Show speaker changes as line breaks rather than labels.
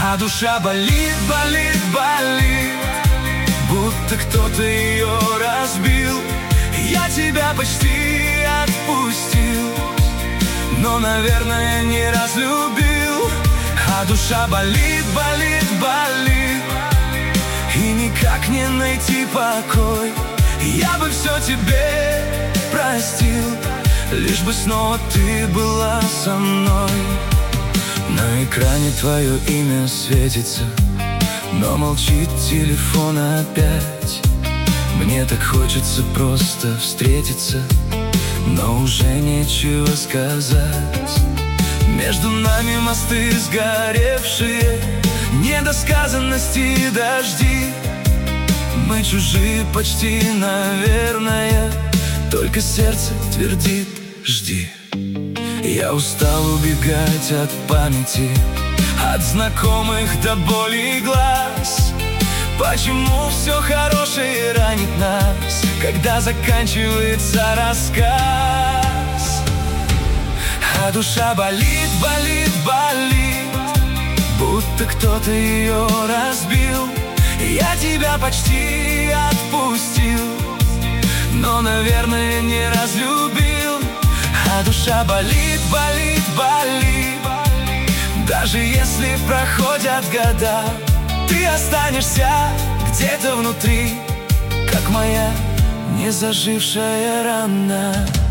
А душа болит, болит, болит, будто кто-то ее разбил. Я тебя почти отпустил, но, наверное, не разлюбил. А душа болит, болит, болит, и никак не найти покой. Я бы все тебе простил, лишь бы снова ты была со мной. На экране твое имя светится, но молчит телефон опять. Мне так хочется просто встретиться, но уже нечего сказать. Между нами мосты сгоревшие, недосказанности и дожди. Мы чужие почти, наверное, только сердце твердит: жди. Я устал убегать от памяти, от знакомых до боли глаз. Почему все хорошее ранит нас, когда заканчивается рассказ? А душа болит, болит, болит, будто кто-то ее разбил. Я тебя почти отпустил, но, наверное, не разлюбил. А душа болит, болит, болит, даже если проходят года, ты останешься где-то внутри, как моя незажившая рана.